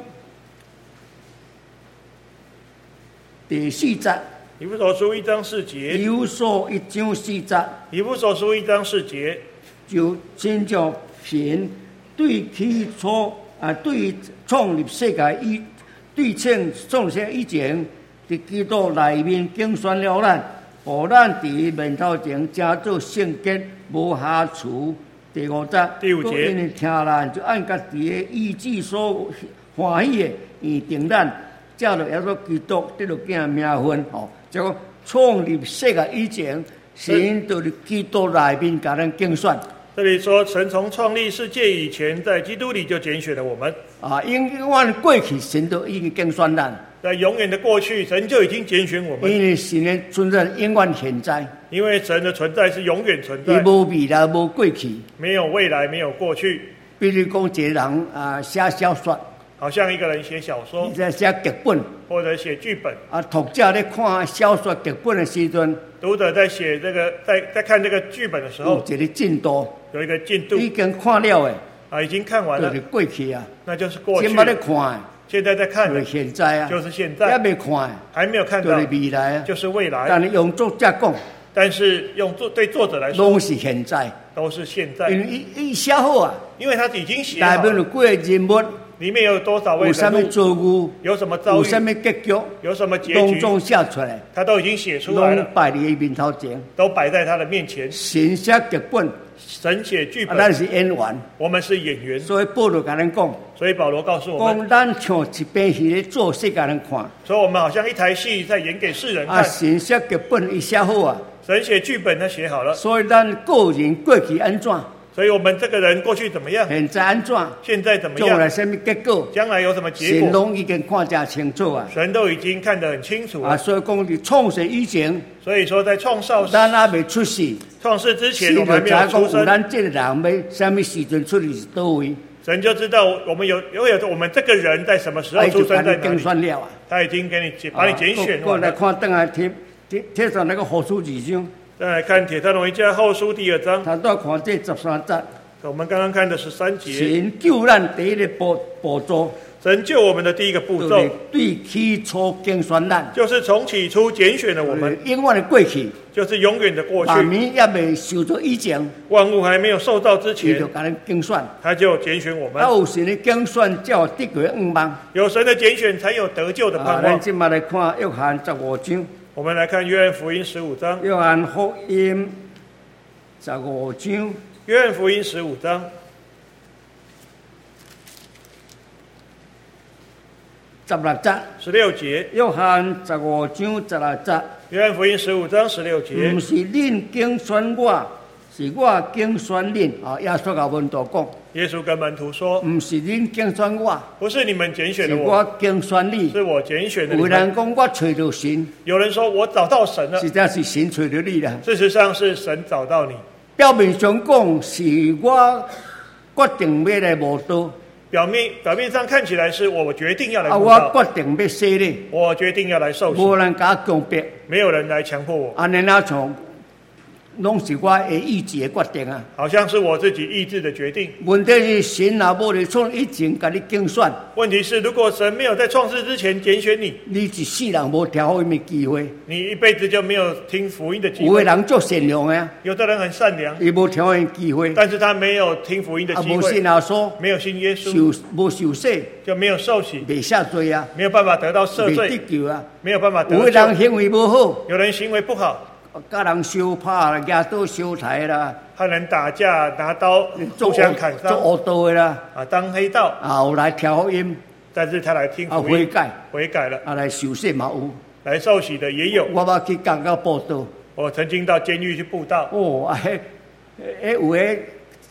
第4节， 以弗所书1章4节， 以弗所1章4节， 以弗所书1章4节， 就真正凭对起初对创立世界对创立世界以前，伫基督内面竞选了咱。互咱伫面头前正做圣洁，无瑕疵。第5节， 第5节， 因为听咱就按家己的意志所欢喜的，预定咱，照着耶稣基督得到囝名分。即讲创立世界以前，神就伫基督内面甲咱竞选。 这里说神从创立世界以前，在基督里就拣选了我们。 永远过去，神都已经竞选咱。 在永远的过去，神就已经拣选我们。 因为神的存在永远现在， 因为神的存在是永远存在， 伊无未来，无过去。 没有未来，没有过去。 比如讲，一个人写小说， 好像一个人写小说， 在写剧本， 或者写剧本。 读者咧看小说剧本的时阵， 读者在写这个，在看这个剧本的时候， 有一个进度， 有一个进度， 已经看了的， 已经看完了， 就是过去啊， 那就是过去。 现在咧看， 现在在看就是现在啊， 就是现在， 还没看， 还没有看到， 就是未来啊， 就是未来。 但是用作者讲， 但是对作者来说， 拢是现在， 都是现在， 因为伊写好啊， 因为他已经写好内面有几个人物， 里面有多少位有什么遭遇， 有什么遭遇， 有什么结局， 有什么结局， 拢总写出来， 他都已经写出来了， 拢摆伫伊面头前， 都摆在他的面前。 神写剧本， 神写剧本， 咱是演员， 我们是演员。 所以保罗甲咱讲， 所以保罗告诉我们， 讲咱像一部戏咧做世界人看， 所以我们好像一台戏在演给世人看。 神写剧本伊写好啊， 神写剧本他写好了， 所以咱个人过去安怎， 所以我们这个人过去怎么样， 现在安怎， 现在怎么样， 将来什么结果， 将来有什么结果， 神拢已经看真清楚啊。 神都已经看得很清楚了。 所以讲伫创世以前， 所以说在创咱还未出世， 创世之前我们还没有出生， 咱这个人要什么时阵出世是倒位， 神就知道我们有我们这个人在什么时候出生在哪里，他已经把你拣选完了。 来看等下贴上那个后书2章， 再来看帖撒罗尼迦后书第2章， 他都看这13节。 我们刚刚看的13节， 神救咱第一个步骤， 神救我们的第一个步骤， 对起初拣选咱， 就是从起初拣选了我们， 永远的过去， 就是永远的过去。 万物也未受造以前， 万物还没有受造之前， 就甲咱拣选， 他就拣选我们。 有神的拣选，才有得救的盼望。 有神的拣选，才有得救的盼望。 咱今麦来看约翰15章。 我们来看约翰福音15章。 约翰福音15章。 约翰福音15章 16节。 16节。 约翰15章16节。 约翰福音15章16节。 不是恁拣选我，是我拣选恁。耶稣甲门徒讲。 耶稣跟门徒说：“ 不是恁拣选我， 不是你们拣选的是我拣选你， 是我拣选的你们。” 有人讲我找到神， 有人说我找到神了， 实在是神找到你啦。 事实上是神找到你。 表面上讲是我决定要来慕道， 表面上看起来是我决定要来慕道， 我决定要洗礼， 我决定要来受洗， 无人甲我强迫， 没有人来强迫我。 安尼哪像？拢是我的意志的决定啊！ 好像是我自己意志的决定。 问题是神若无伫创以前甲你拣选， 问题是如果神没有在创世之前拣选你， 你一世人无听福音的机会， 你一辈子就没有听福音的机会。 有的人做善良的， 有的人很善良， 伊无听福音机会， 但是他没有听福音的机会， 无信耶稣， 没有信耶稣， 无受洗， 就没有受洗， 未下罪啊， 没有办法得到赦罪， 未得救啊， 没有办法得救。 有的人行为无好， 有人行为不好。 甲人相拍、拿刀相抬啦， 和人打架拿刀互相砍伤， 做黑道的啦， 当黑道， 后来听福音， 但是他来听福音，悔改了， 来受洗嘛有， 来受洗的也有。 我捌去港到报道， 我曾经到监狱去布道。 有诶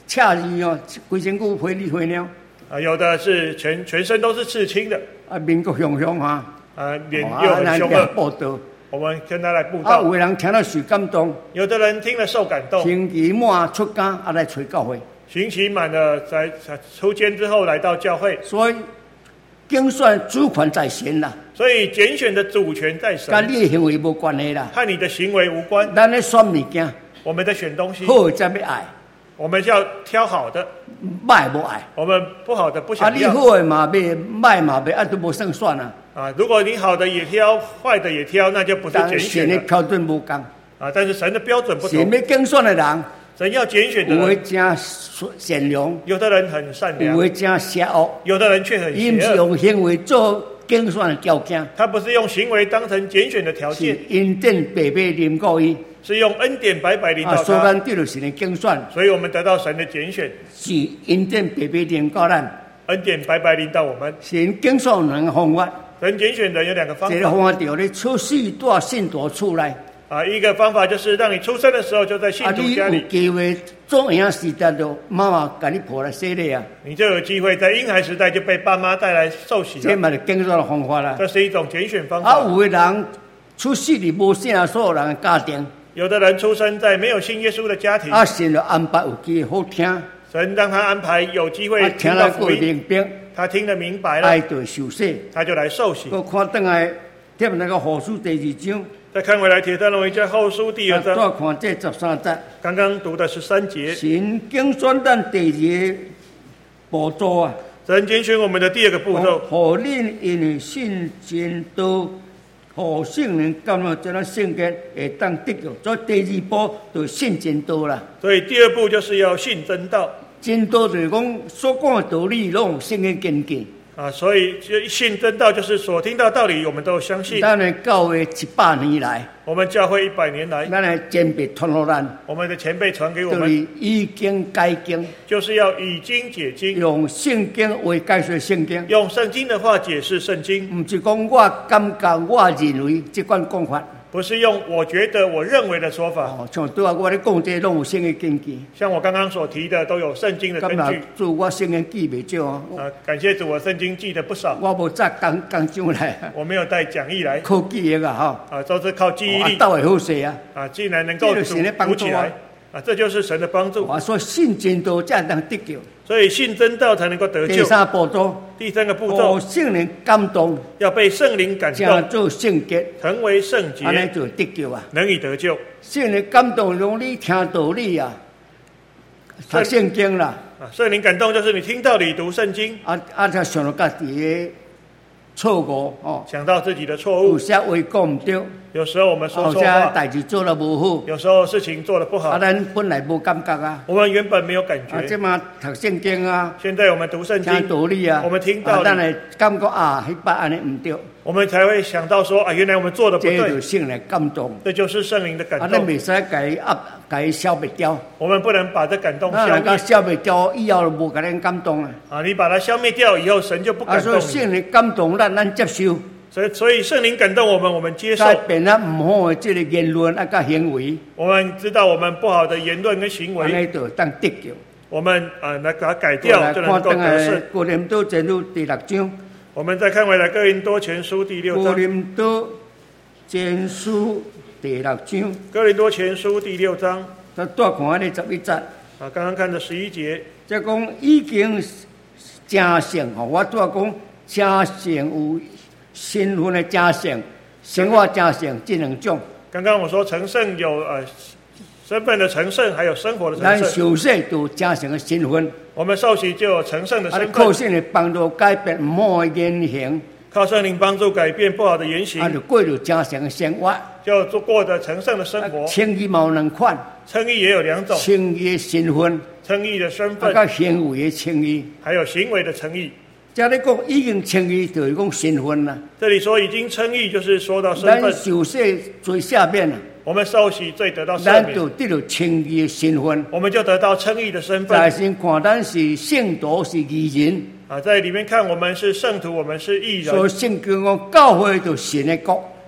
恰字哦，规身躯灰里灰鸟。 啊，有的是全身都是刺青的。 啊，面骨红红哈。 啊，脸又很凶恶。 报道。 我们跟他来布道。 啊，有的人听了受感动。 有的人听了受感动。 刑期满出监，啊来找教会。 刑期满了，在出监之后来到教会。 所以竞选主权在神啦。 所以拣选的主权在神。 跟你的行为无关系啦。 和你的行为无关。 咱咧选物件。 我们在选东西。 好才要爱。 我们要挑好的， 歹无爱。 我们不好的不想要。 啊，你好的嘛别，歹嘛别，啊都无胜算啊。 啊，如果你好的也挑，坏的也挑，那就不是拣选了。 神的标准不同。 啊，但是神的标准不同。 神要竞选的人， 神要拣选的人， 有的真善良， 有的人很善良， 有的真邪恶， 有的人却很邪恶。 伊不是用行为做竞选的条件， 他不是用行为当成拣选的条件， 是恩典白白临到伊。 是用恩典白白临到他， 所以咱得到神的竞选， 所以我们得到神的拣选， 是恩典白白临到咱， 恩典白白临到我们。 神竞选两个方法， 神拣选人有两个方法， 这个方法就你出世带信徒出来。 啊，一个方法就是让你出生的时候就在信徒家里。 你有机会做婴孩时代就妈妈给你抱来洗礼啊， 你就有机会在婴孩时代就被爸妈带来受洗了。 这嘛是竞选的方法啦。 这是一种拣选方法。 啊，有的人出世里无信所有人的家庭。 有的人出生在没有信耶稣的家庭， 啊，神就安排有机会好听， 神让他安排有机会听到福音，他听得明白了， 爱就受洗， 他就来受洗。 我看等来贴那个后书第2章， 再看回来铁单龙一后书第2章， 再看这13节， 刚刚读的13节， 神拣选咱第2个步骤啊， 神拣选我们的第2个步骤， 互恁因为信真道。互圣灵感动，这咱圣洁会当得救。所以第2步就信真道啦。 所以第2步就是要信真道。 真道就是讲所讲的道理，拢圣经根据。 啊，所以信真道就是所听到道理，我们都相信。 咱的教会100年来， 我们教会100年来， 咱的前辈传给咱， 我们的前辈传给我们， 就是以经解经， 就是要以经解经， 用圣经为解说圣经， 用圣经的话解释圣经， 不是讲我感觉、我认为这款讲法。 不是用我觉得、我认为的说法。 像对啊，我咧讲这拢有圣经根据。 像我刚刚所提的，都有圣经的根据。 主我圣经记袂少啊。 感谢主，我圣经记得不少。 我无带讲章来。 我没有带讲义来。 靠记忆啊，哈。 都是靠记忆力。 倒会好势啊。 既然能够读起来。这就是神的帮助。 我说信真道才能得救。 所以信真道才能够得救。 第3步骤。 第3个步骤， 圣灵感动， 要被圣灵感动， 做圣洁， 成为圣洁， 安尼就得救啊， 能以得救。 圣灵感动，让你听道理啊，读圣经啦。 圣灵感动就是你听道理、读圣经， 才想到家己的错误哦， 想到自己的错误， 有些话讲唔对。 有时候我们说错话， 代志做得不好， 有时候事情做得不好， 咱本来无感觉啊， 我们原本没有感觉， 这嘛读圣经啊， 现在我们读圣经， 听道理啊， 我们听道理， 咱来感觉啊，迄摆安尼唔对， 我们才会想到说原来我们做的不对， 这就是圣灵感动， 这就是圣灵的感动， 咱袂使给消灭掉， 我们不能把这感动消灭， 消灭掉以后就无给咱感动啊，你把它消灭掉以后，神就不感动你， 所以圣灵感动咱接受。 所以圣灵感动我们接受。 改变咱唔好的这个言论甲行为。 我们知道我们不好的言论跟行为， 安尼就当得救。 我们来把它改掉，就能够得胜。 哥林多前书第6章。 我们再看回来哥林多前书第6章。 哥林多前书第6章。 哥林多前书第6章。 再多看咧11节。 刚刚看的11节。 即讲已经真圣吼，我拄讲真圣有。身份的加成，生活加成这2种。 刚刚我说成圣有身份的成圣，还有生活的成圣。 咱受洗就加成的身份。我们受洗就有成圣的身份。 靠圣灵帮助改变唔好的言行。 靠圣灵帮助改变不好的言行。 就过着加成的生活。 就过着成圣的生活。 称义嘛有2款。 称义也有2种。 称义的身份。 称义的身份。 行为的称义。 还有行为的称义。 这里讲已经称义，就是讲身份啦。 这里说已经称义，就是说到身份。 咱受洗罪下面啦。 我们受洗罪得到赦免， 咱就得到称义的身份。 我们就得到称义的身份。 在先看咱是圣徒，是义人。 在里面看我们是圣徒，我们是义人。 所以圣经讲教会就神的国。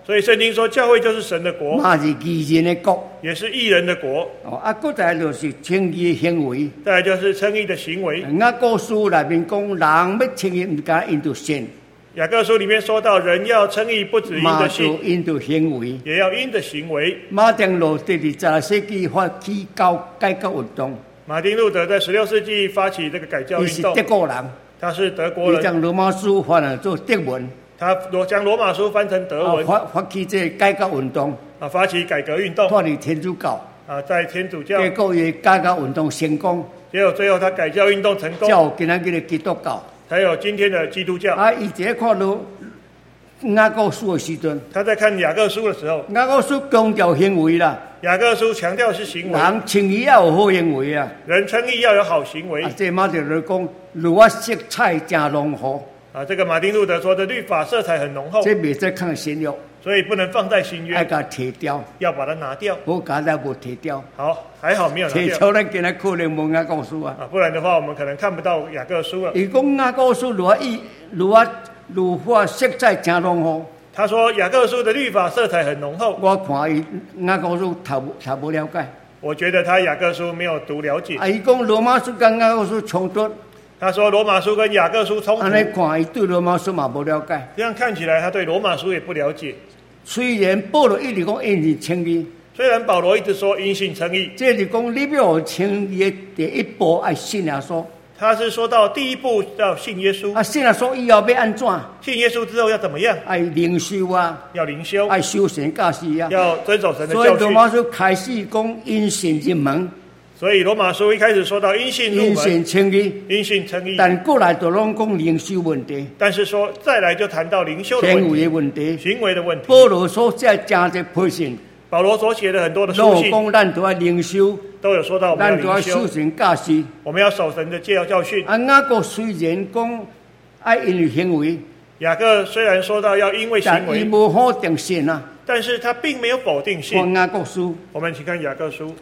所以圣经说，教会就是神的国， 嘛是义人的国， 也是义人的国。 搁再就是称义的行为， 再来就是称义的行为。 雅各书里面讲，人要称义，唔敢因着信。 雅各书里面说到，人要称义，不只因着信， 因着行为， 也要因着行为。 马丁路德在20世纪发起改革运动。 马丁路德在16世纪发起这个改教运动。 他是德国人， 他是德国人。 他将罗马书翻了做德文。 他将罗马书翻成德文。 发起这改革运动。 发起改革运动。 脱离天主教。 在天主教。 结果也改革运动成功。 结果最后他改教运动成功。 叫今天的基督教。 才有今天的基督教。 以前看到雅各书的时阵， 他在看雅各书的时候， 雅各书强调行为啦。 雅各书强调是行为。 人称义要有好行为啊。 人称义要有好行为。 这马丁路德讲，律法色彩真浓厚。 这个马丁路德说的律法色彩很浓厚。 这袂使放新约， 所以不能放在新约。 要把它提掉， 要把它拿掉。 我刚才无提掉。 好，还好没有拿掉。 提掉，咱今日可能无雅各书啊。 不然的话，我们可能看不到雅各书了。 伊讲雅各书律法色彩真浓厚。 他说雅各书的律法色彩很浓厚。 我看伊雅各书读无了解。 我觉得他雅各书没有读了解。 伊讲罗马书跟雅各书冲突。 他说罗马书跟雅各书冲突。 安尼看伊对罗马书嘛无了解。 这样看起来他对罗马书也不了解。 虽然保罗一直讲因信称义， 虽然保罗一直说因信称义， 这是讲你要称义的第一步爱信耶稣。 他是说到第一步要信耶稣。 信耶稣以后要安怎？ 信耶稣之后要怎么样？ 爱灵修啊， 要灵修， 爱修神教示啊， 要遵守神的教训。 所以罗马书开始讲因信入门。 所以罗马书一开始说到因信入门， 因信称义， 因信称义。 但过来就拢讲灵修问题。 但是说再来就谈到灵修的问题， 行为的问题， 行为的问题。 保罗所写真侪批信， 保罗所写的很多的书信， 讲咱都要灵修， 都有说到我们要灵修， 咱都要守神教示， 我们要守神的教训。 雅各虽然讲爱因为行为， 雅各虽然说到要因为行为， 但伊无否定信啊。 但是他并没有否定信。 看雅各书， 我们请看雅各书。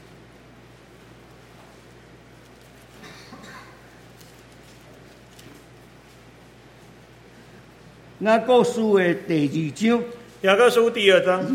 雅各书的第2章， 雅各书第2章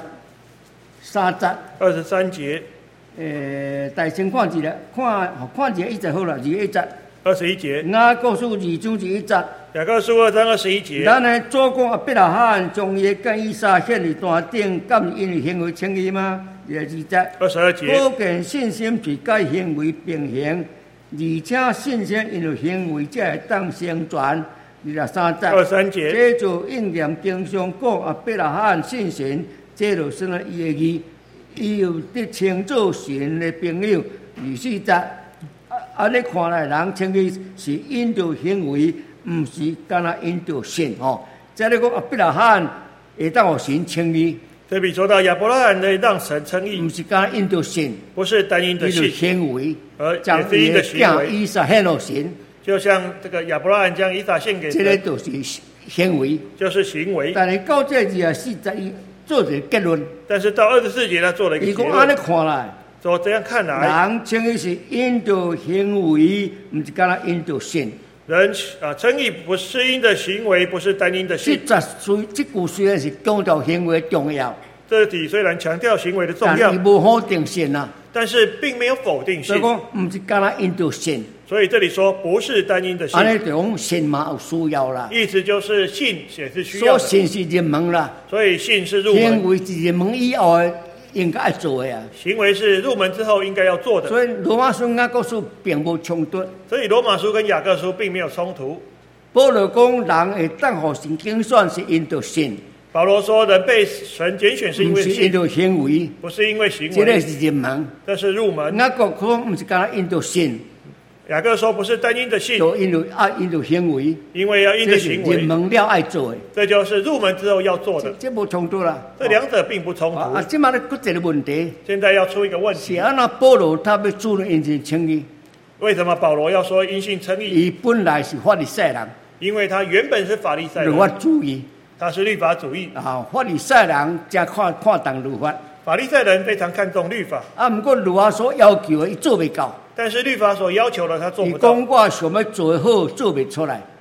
23节 23节。 大先看一下，看一下一节好了，21节。 21节。 雅各书2章1节。 雅各书2章21节。 咱的祖公亚伯拉罕将伊跟以撒献于坛顶，敢因为行为称义吗？2节。 22节。 可见信心是甲行为并行，而且信心因为行为才会当成全。23节。 23节。 这就应验经上讲亚伯拉罕信神，这就算了伊的义，伊有得称做神的朋友。24节。安尼看来，人称义是因着行为，唔是干那因着信哦。再来讲亚伯拉罕会当互神称义。 这比说到亚伯拉罕的让神称义， 唔是干那因着信， 不是单因的信， 行为， 而也是因的行为。 以撒献给神， 就像这个亚伯拉罕将以撒献给神， 这个就是行为， 就是行为。 但是到这24做一个结论。 但是到24节他做了一个结论。 伊讲安尼看来。 说这样看来， 人称义是因着行为，不是干那因着信。 人称义不是因的行为，不是单因的信。 这句虽然是强调行为重要， 这题虽然强调行为的重要， 但无否定信啊。 但是并没有否定信。 所以讲，不是干那因着信。 所以这里说不是单因的信。 安尼就讲信嘛有需要啦。 意思就是信也是需要的。 所以信是入门啦。 所以信是入门。 行为是入门以后的。应该要做的啊， 行为是入门之后应该要做的。 所以罗马书、雅各书并无冲突。 所以罗马书跟雅各书并没有冲突。 保罗讲人会当互神拣选是因着信。 保罗说人被神拣选是因为信， 不是因着行为， 不是因为行为。 这个是入门， 这是入门。 雅各讲不是干那因着信。 雅各说不是单因的信， 就因着行为， 因为要因着行为。 入门了爱做的， 这就是入门之后要做的。 这无冲突啦。 这两者并不冲突。 这嘛咧搁一个问题。 现在要出一个问题。 是安那保罗他要主张因信称义？ 为什么保罗要说因信称义？ 伊本来是法利赛人， 因为他原本是法利赛人， 律法主义， 他是律法主义。 法利赛人真看重律法。 法利赛人非常看重律法， 不过律法所要求的，伊做未到。 但是律法所要求的，他做不到。 伊讲我想要做好，做不出来。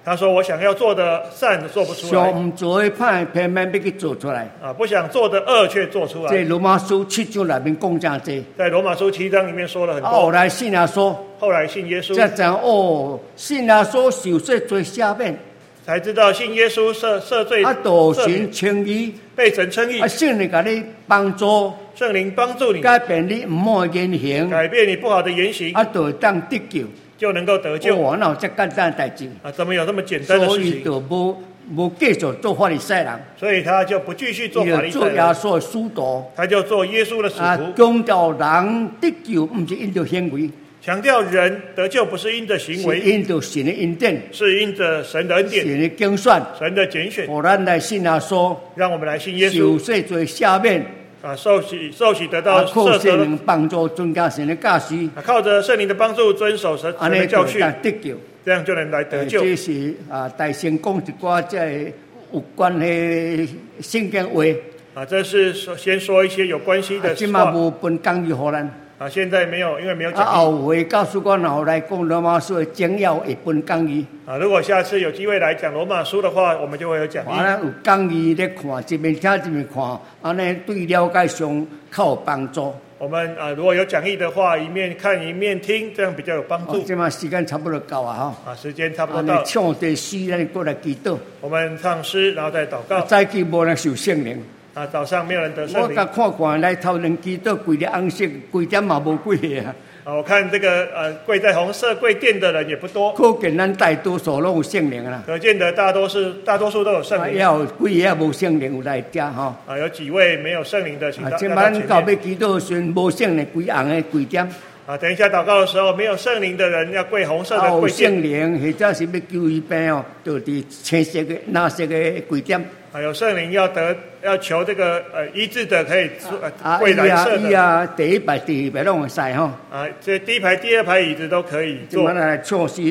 他说：“我想要做的善做不出来， 想唔做的歹偏偏要去做出来。 不想做的恶却做出来。” 这罗马书7章里面讲真多。 在罗马书7章里面说了很多。 后来信耶稣， 后来信耶稣， 才知哦，信耶稣受罪罪赦免， 才知道信耶稣赦罪， 道神称义， 被神称义。 圣灵给你帮助， 圣灵帮助你改变你唔好的言行， 改变你不好的言行， 就当得救。 就能够得救。 哇，哪有这简单的代志？ 怎么有这么简单的事情？ 所以就无继续做法利赛人。 所以他就不继续做法利赛人。 做耶稣的使徒， 他就做耶稣的使徒。 强调人得救，不是因着行为。 强调人得救不是因着行为， 是因着神的恩典， 是因着神的恩典， 神的拣选， 神的拣选。 我们来信耶稣， 让我们来信耶稣， 受罪罪赦免。 受洗得到靠圣灵帮助遵行神的教训， 靠着圣灵的帮助遵守神的教训，这样就能来得救。 这是大先讲一寡这有关系圣经话。这是先说一些有关系的话。 今嘛无分讲义给咱。 现在没有，因为没有讲义。 后回告诉我，然后来讲罗马书的简要会分讲义。 如果下次有机会来讲罗马书的话，我们就会有讲义。 有讲义在看，一面听一面看，安尼对了解上较有帮助。 我们如果有讲义的话，一面看一面听，这样比较有帮助。 这嘛时间差不多够啊， 时间差不多到了。 唱这诗，咱过来祈祷。 我们唱诗，然后再祷告。 早起无人受圣灵。 早上没有人得圣灵。 我看看来头人祈祷跪在红色跪点嘛无几个啊。 我看这个跪在红色跪垫的人也不多。 可见咱大多数都有圣灵啦。 可见的大多数都有圣灵。 要有几个无圣灵有来遮吼。 有几位没有圣灵的，请到前面。 今晚到要祈祷时，无圣灵跪红的跪点。 等一下祷告的时候，没有圣灵的人要跪红色的跪垫。 圣灵或者是要救医病哦，就伫青色的、蓝色的跪点。 有圣灵要求这个医治的可以跪蓝色的。 第一排、第二排拢会使吼。 这第一排、第二排椅子都可以坐。 今晚来唱诗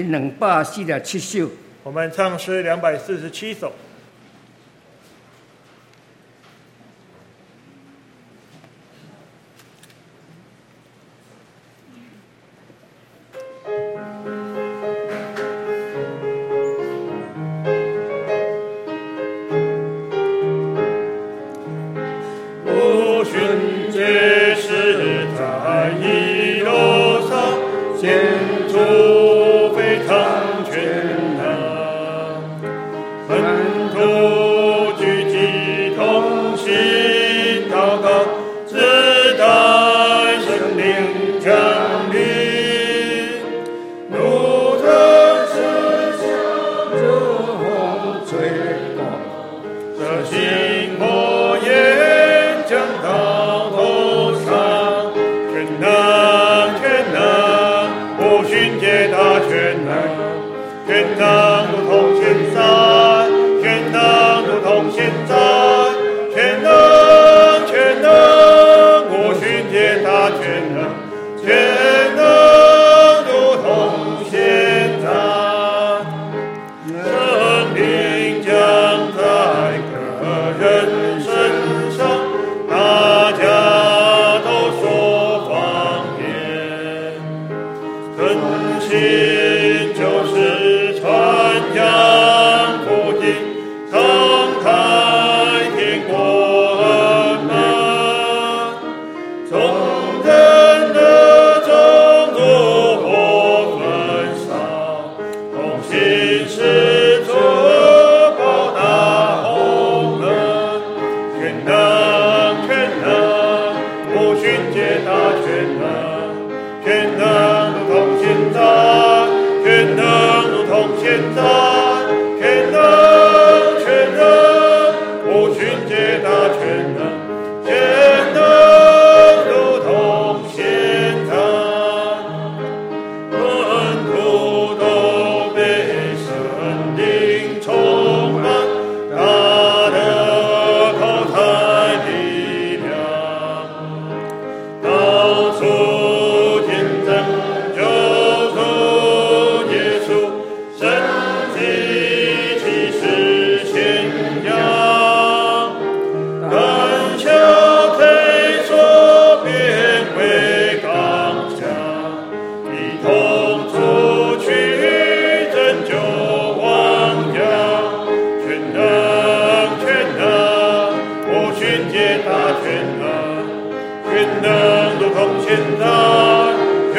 247首。 我们唱诗247首。 同出去拯救我。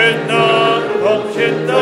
全能同现在。